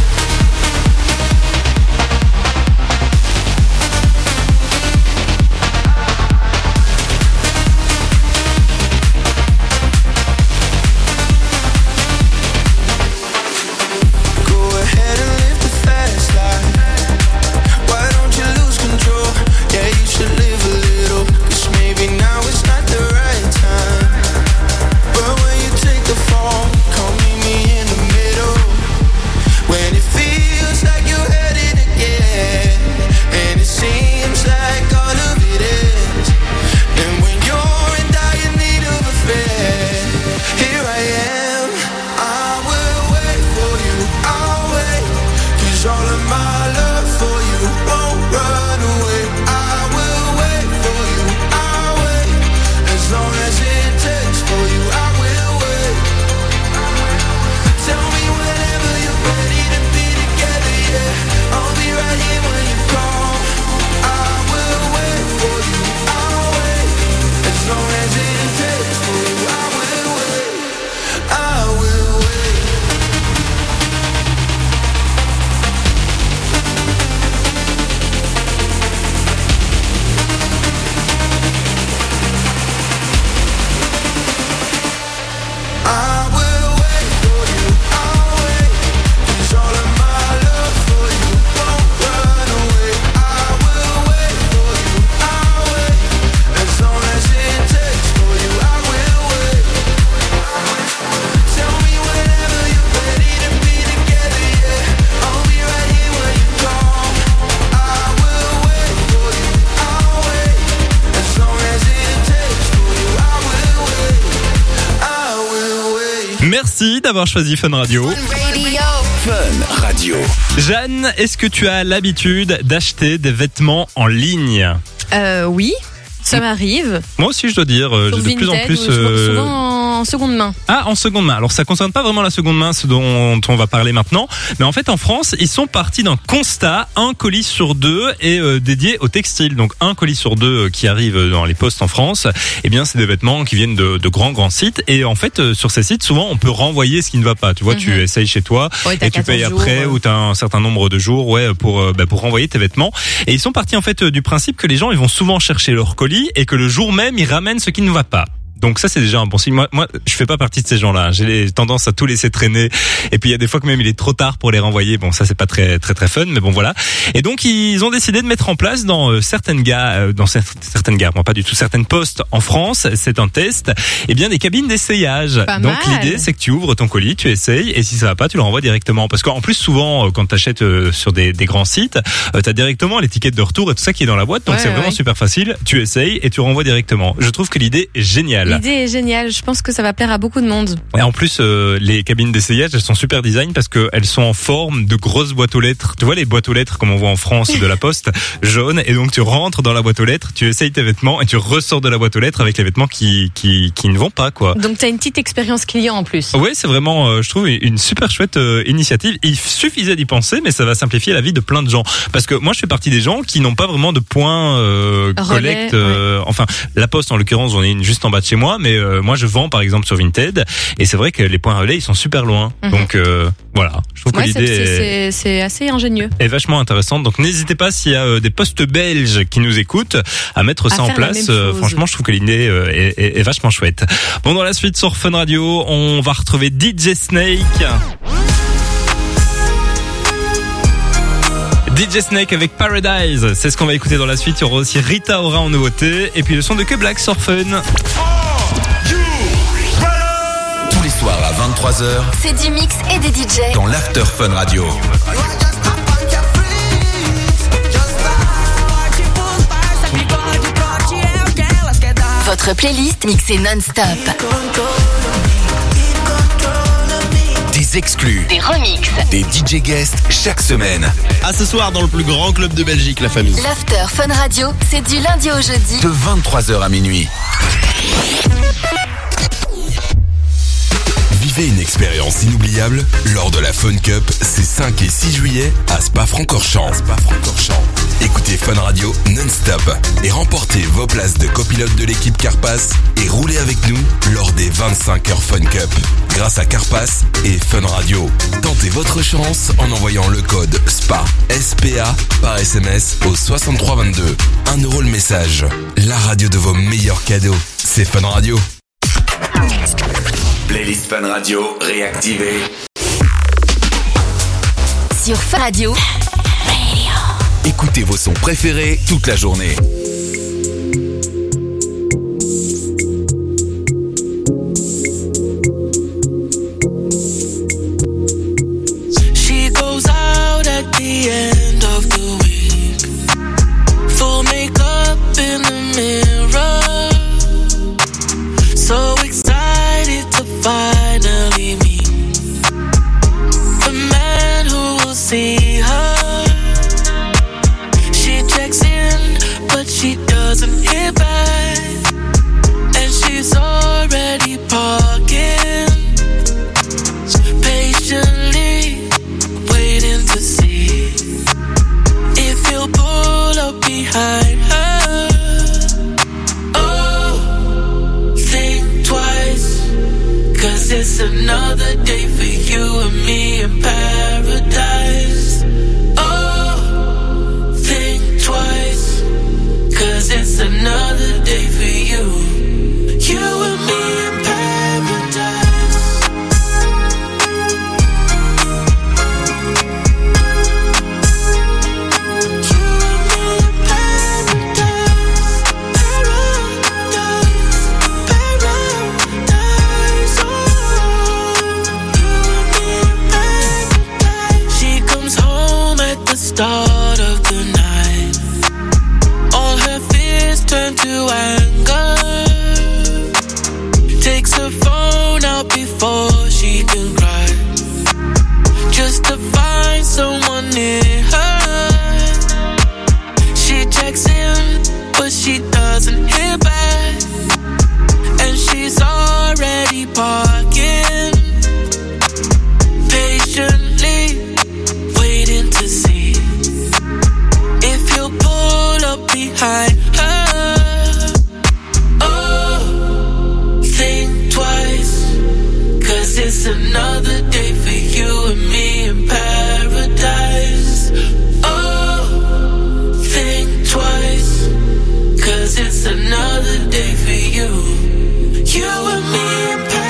Go ahead and live the fast life. Why don't you lose control? Yeah, you should live a little. Cause maybe now is not the right time. But when you take the Merci d'avoir choisi Fun Radio. Fun Radio. Jeanne, est-ce que tu as l'habitude d'acheter des vêtements en ligne ? Euh, oui, ça m'arrive. Moi aussi, je dois dire, euh, Sur j'ai de plus en Vinted, plus. ou euh, souvent en seconde main. Ah, en seconde main. Alors, ça concerne pas vraiment la seconde main, ce dont on va parler maintenant. Mais en fait, en France, ils sont partis d'un constat. Un colis sur deux est euh, dédié au textile. Donc, un colis sur deux euh, qui arrive dans les postes en France, eh bien, c'est des vêtements qui viennent de, de grands, grands sites. Et en fait, euh, sur ces sites, souvent, on peut renvoyer ce qui ne va pas. Tu vois, mm-hmm. tu essayes chez toi ouais, et tu payes jours, après ouais. ou tu as un certain nombre de jours, ouais, pour, euh, bah, pour renvoyer tes vêtements. Et ils sont partis, en fait, euh, du principe que les gens, ils vont souvent chercher leur colis et que le jour même, ils ramènent ce qui ne va pas. Donc ça, c'est déjà un bon signe. Moi, moi, je fais pas partie de ces gens-là. J'ai tendance à tout laisser traîner. Et puis il y a des fois que même il est trop tard pour les renvoyer. Bon, ça c'est pas très très très fun, mais bon voilà. Et donc ils ont décidé de mettre en place dans euh, certaines gares, euh, dans certaines gares, bon pas du tout, certaines postes en France. C'est un test. Eh bien des cabines d'essayage. Pas Donc mal. l'idée, c'est que tu ouvres ton colis, tu essayes, et si ça va pas, tu le renvoies directement. Parce qu'en plus souvent, euh, quand t'achètes euh, sur des, des grands sites, euh, t'as directement l'étiquette de retour et tout ça qui est dans la boîte. Donc Ouais, c'est ouais. vraiment super facile. Tu essayes et tu renvoies directement. Je trouve que l'idée est géniale. L'idée est géniale. Je pense que ça va plaire à beaucoup de monde. Et en plus, euh, les cabines d'essayage, elles sont super design parce qu'elles sont en forme de grosses boîtes aux lettres. Tu vois les boîtes aux lettres comme on voit en France de la Poste, jaunes. Et donc tu rentres dans la boîte aux lettres, tu essayes tes vêtements et tu ressors de la boîte aux lettres avec les vêtements qui qui qui ne vont pas, quoi. Donc t'as une petite expérience client en plus. Ouais, c'est vraiment, euh, je trouve, une super chouette euh, initiative. Il suffisait d'y penser, mais ça va simplifier la vie de plein de gens. Parce que moi, je fais partie des gens qui n'ont pas vraiment de points euh, Relais, collecte. Euh, ouais. Enfin, la Poste, en l'occurrence, j'en ai une juste en bas de chez moi, mais euh, moi, je vends par exemple sur Vinted, et c'est vrai que les points relais, ils sont super loin. Mm-hmm. Donc euh, voilà, je trouve Ouais, que l'idée c'est- est, c'est c'est assez ingénieux. est vachement intéressante. Donc n'hésitez pas, s'il y a euh, des postes belges qui nous écoutent, à mettre À ça en faire la place. même Euh, chose. franchement, je trouve que l'idée euh, est, est- est vachement chouette. Bon, dans la suite sur Fun Radio, on va retrouver D J Snake. D J Snake avec Paradise, c'est ce qu'on va écouter dans la suite. Il y aura aussi Rita Ora en nouveauté, et puis le son de Que Black sur Fun. Tous les soirs à vingt-trois heures, C'est du mix et des D J. dans l'After Fun Radio. Votre playlist mixée non-stop. Des exclus, Des remixes. des D J guests chaque semaine. À ce soir dans le plus grand club de Belgique, la famille. L'After Fun Radio, c'est du lundi au jeudi. De vingt-trois heures à minuit. Vivez une expérience inoubliable lors de la Fun Cup ces cinq et six juillet à Spa-Francorchamps. Spa-Francorchamps. Écoutez Fun Radio non-stop et remportez vos places de copilote de l'équipe Carpass et roulez avec nous lors des vingt-cinq heures Fun Cup. Grâce à Carpass et Fun Radio. Tentez votre chance en envoyant le code SPA, S P A par S M S au soixante-trois vingt-deux. un euro le message. La radio de vos meilleurs cadeaux. C'est Fun Radio. Playlist Fun Radio réactivée. Sur Fun Radio. Écoutez vos sons préférés toute la journée. She goes out at the end of the week. Full makeup in the mirror. So excited to finally meet the man who will see her. She checks in, but she doesn't hear back. And she's already parking. Patiently waiting to see if he'll pull up behind her. Oh, think twice, 'cause it's another day for you and me in paradise. Oh, think twice, 'cause it's another day for you, you and me in paradise. it's another day for you and me in paradise. Oh, think twice, cause it's another day for you. You and me in paradise.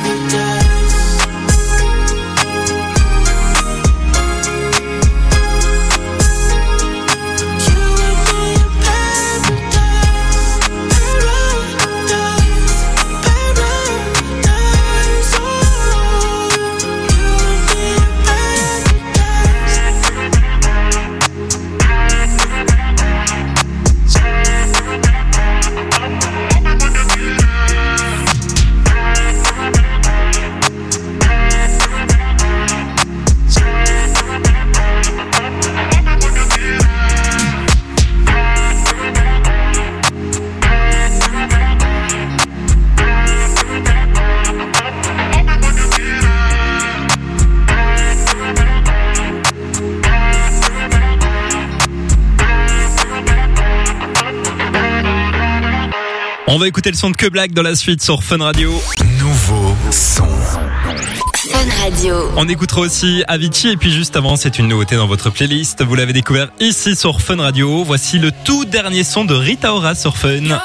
On va écouter le son de Que Black dans la suite sur Fun Radio. Nouveau son. Fun Radio. On écoutera aussi Avicii et puis juste avant, c'est une nouveauté dans votre playlist. Vous l'avez découvert ici sur Fun Radio. Voici le tout dernier son de Rita Ora sur Fun.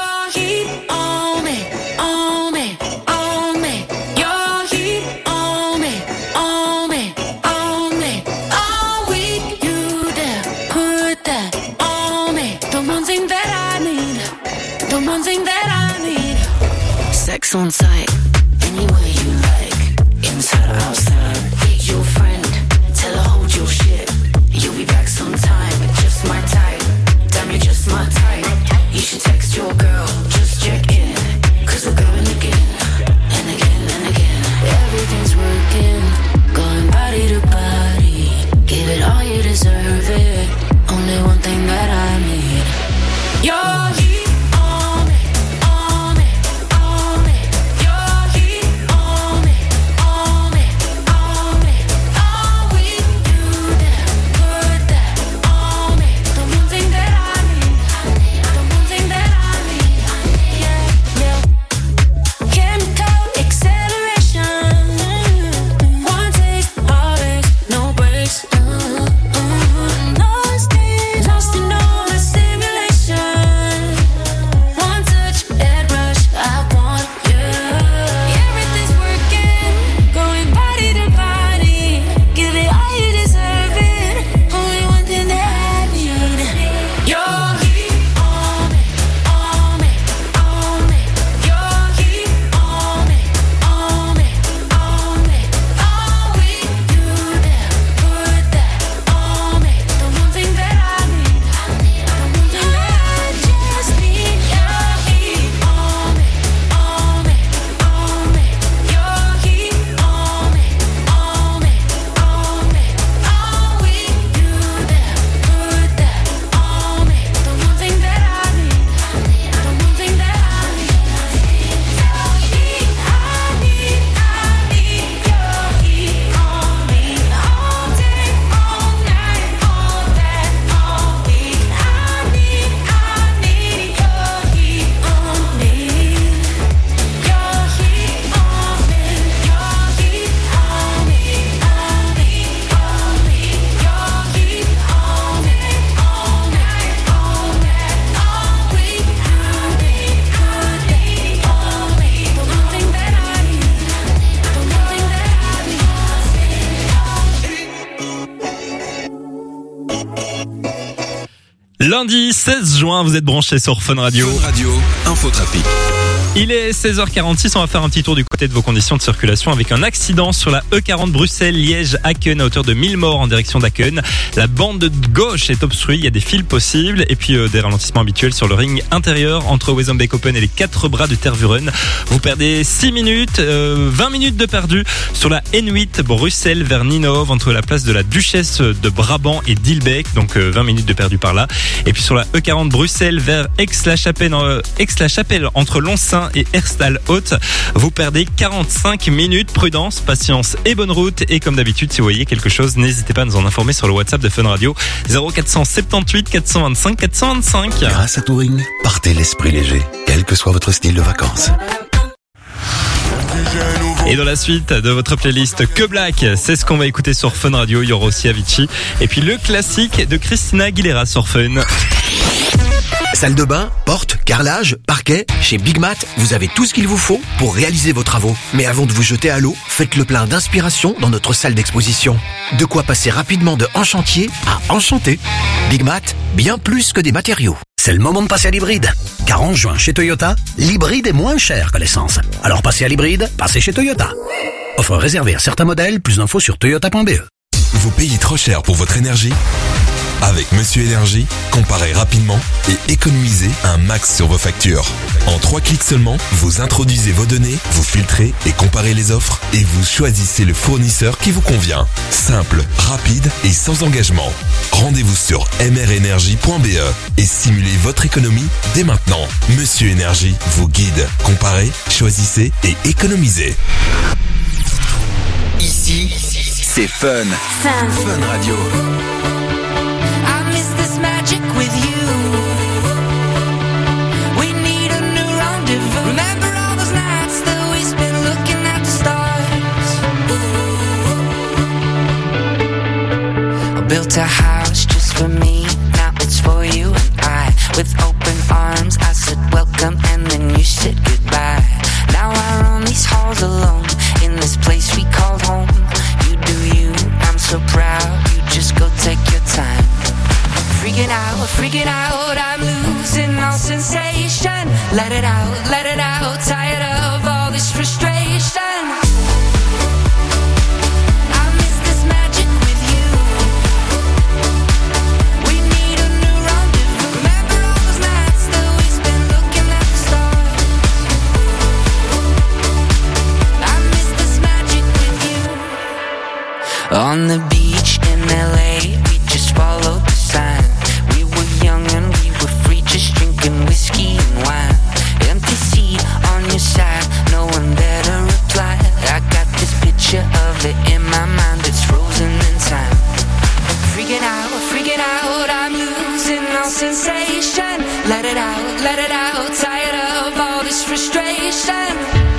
Sex on site, any way you like, inside or outside. Get your friend, tell her hold your shit. You'll be back sometime, just my type. Damn, you're just my type. You should text your girl, just check in. Cause we're going again, and again, and again. Everything's working, going body to body. Give it all, you deserve it. Only one thing that I need. You're here. Lundi seize juin, vous êtes branchés sur Fun Radio. Fun Radio, infotrafic. Il est seize heures quarante-six, on va faire un petit tour du côté de vos conditions de circulation avec un accident sur la E quarante Bruxelles-Liège-Aken à hauteur de mille morts en direction d'Aken. La bande de gauche est obstruée, il y a des fils possibles et puis euh, des ralentissements habituels sur le ring intérieur entre Wezenbeek-Open et les quatre bras de Tervuren. Vous perdez six minutes, euh, vingt minutes de perdu sur la N huit Bruxelles vers Ninove entre la place de la Duchesse de Brabant et Dilbeek, donc euh, vingt minutes de perdu par là. Et puis sur la E quarante Bruxelles vers Aix-la-Chapelle, euh, Aix-la-Chapelle entre Lonsin et Herstal-Haute, vous perdez quarante-cinq minutes. Prudence, patience et bonne route. Et comme d'habitude, si vous voyez quelque chose, n'hésitez pas à nous en informer sur le WhatsApp de Fun Radio zéro quatre cent soixante-dix-huit quatre cent vingt-cinq quatre cent vingt-cinq. Grâce à Touring, partez l'esprit léger, quel que soit votre style de vacances. Et dans la suite de votre playlist Que Black, c'est ce qu'on va écouter sur Fun Radio. Il y aura aussi Avicii. Et puis le classique de Christina Aguilera sur Fun. Salle de bain, porte, carrelage, parquet. Chez Big Mat, vous avez tout ce qu'il vous faut pour réaliser vos travaux. Mais avant de vous jeter à l'eau, faites le plein d'inspiration dans notre salle d'exposition. De quoi passer rapidement de en chantier à enchanté. Big Mat, bien plus que des matériaux. C'est le moment de passer à l'hybride. Car en juin, chez Toyota, l'hybride est moins cher que l'essence. Alors passez à l'hybride, passez chez Toyota. Offre réservée à certains modèles, plus d'infos sur toyota point b e. Vous payez trop cher pour votre énergie ? Avec Monsieur Énergie, comparez rapidement et économisez un max sur vos factures. En trois clics seulement, vous introduisez vos données, vous filtrez et comparez les offres et vous choisissez le fournisseur qui vous convient. Simple, rapide et sans engagement. Rendez-vous sur m r énergie point b e et simulez votre économie dès maintenant. Monsieur Énergie vous guide. Comparez, choisissez et économisez. Ici, c'est Fun. Fun. Fun Radio. Magic with you. We need a new rendezvous. Remember all those nights that we spent looking at the stars. I built a house just for me. Now it's for you and I. With open arms I said welcome and then you said goodbye. Now I roam these halls alone in this place we call home. You do you, I'm so proud. You just go take your time. Freaking out, freaking out, I'm losing all sensation. Let it out, let it out, tired of all this frustration. I miss this magic with you. We need a new rendezvous. Remember all those nights that we spent looking at the stars. I miss this magic with you. On the beach in L A, we just followed the sign. Young and we were free, just drinking whiskey and wine. Empty seat on your side, no one there to reply. I got this picture of it in my mind, it's frozen in time. Freaking out, freaking out, I'm losing all sensation. Let it out, let it out, tired of all this frustration.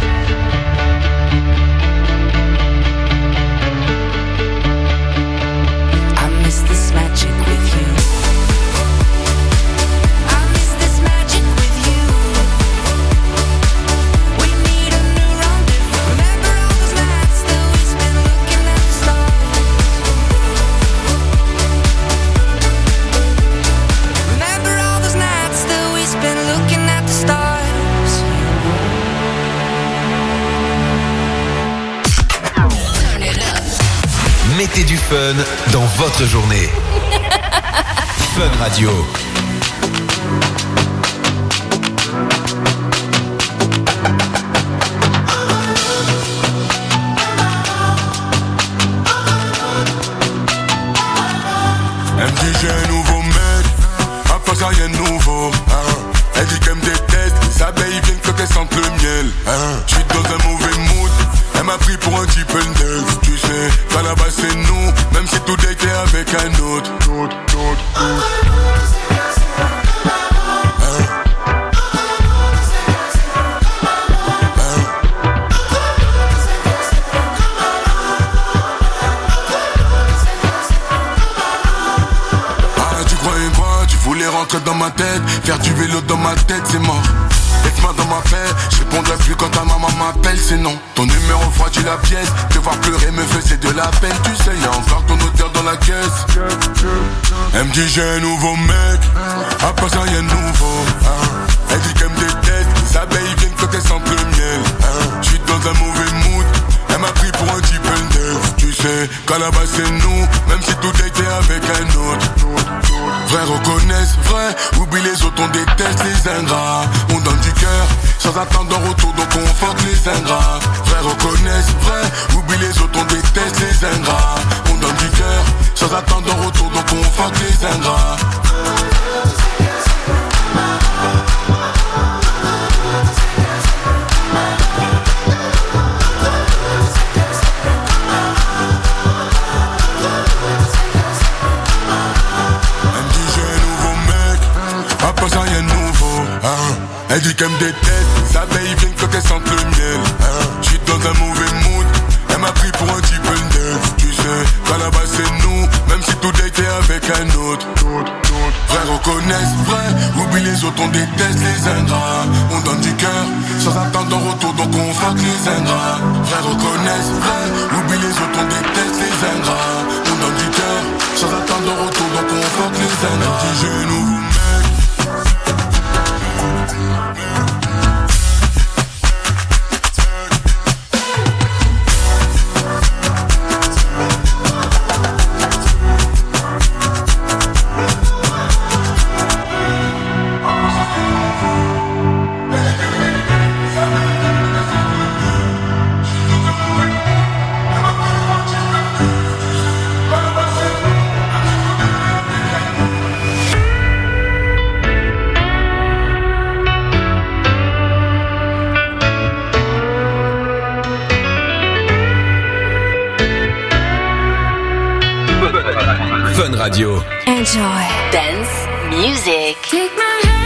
I miss this magic with you. Mettez du fun dans votre journée. Fun Radio. Elle me dit j'ai un nouveau mec, à part ça y'a un nouveau hein. Elle dit qu'elle me déteste, les abeilles viennent quand elles sentent le miel hein. Je suis dans un mauvais mood, elle m'a pris pour un type neuf. Tu sais, qu'à la base c'est nous, même si tout était avec un autre, autre, autre, autre. Rentrer dans ma tête, faire du vélo dans ma tête, c'est mort. Laisse-moi dans ma paix, je répondrai plus quand ta maman m'appelle, c'est non. Ton numéro froidit la pièce, te voir pleurer me faisait de la peine. Tu sais, y'a encore ton odeur dans la caisse. Elle me dit j'ai un nouveau mec, à part ça y'a un nouveau hein. Elle dit qu'elle me déteste, les abeilles viennent quand elles sentent le miel hein. Je suis dans un mauvais mood, elle m'a pris pour un type neuf. Tu sais, qu'à la base c'est nous, même si tout était avec un autre. Vrai reconnaissent, vrai, oublie les autres, on déteste les ingrats. On donne du cœur, sans attendre en retour, donc on force les ingrats. Vrai reconnaissent, vrai, oublie les autres, on déteste les ingrats. On donne du cœur, sans attendre en retour, donc on force les ingrats. Elle dit qu'elle me déteste, les abeilles viennent quand elles sentent le miel hein. Je suis dans un mauvais mood, reconnaissent vrai. Oublie les autres, on déteste les ingrats. On donne du cœur sans attendre en retour, donc on frappe les ingrats. Vrai reconnaissent vrai. Oublie les autres, on déteste les ingrats. On donne du cœur sans attendre en retour, donc on frappe les ingrats. Petit genou, vous Fun Radio. Enjoy dance music. Take my hand.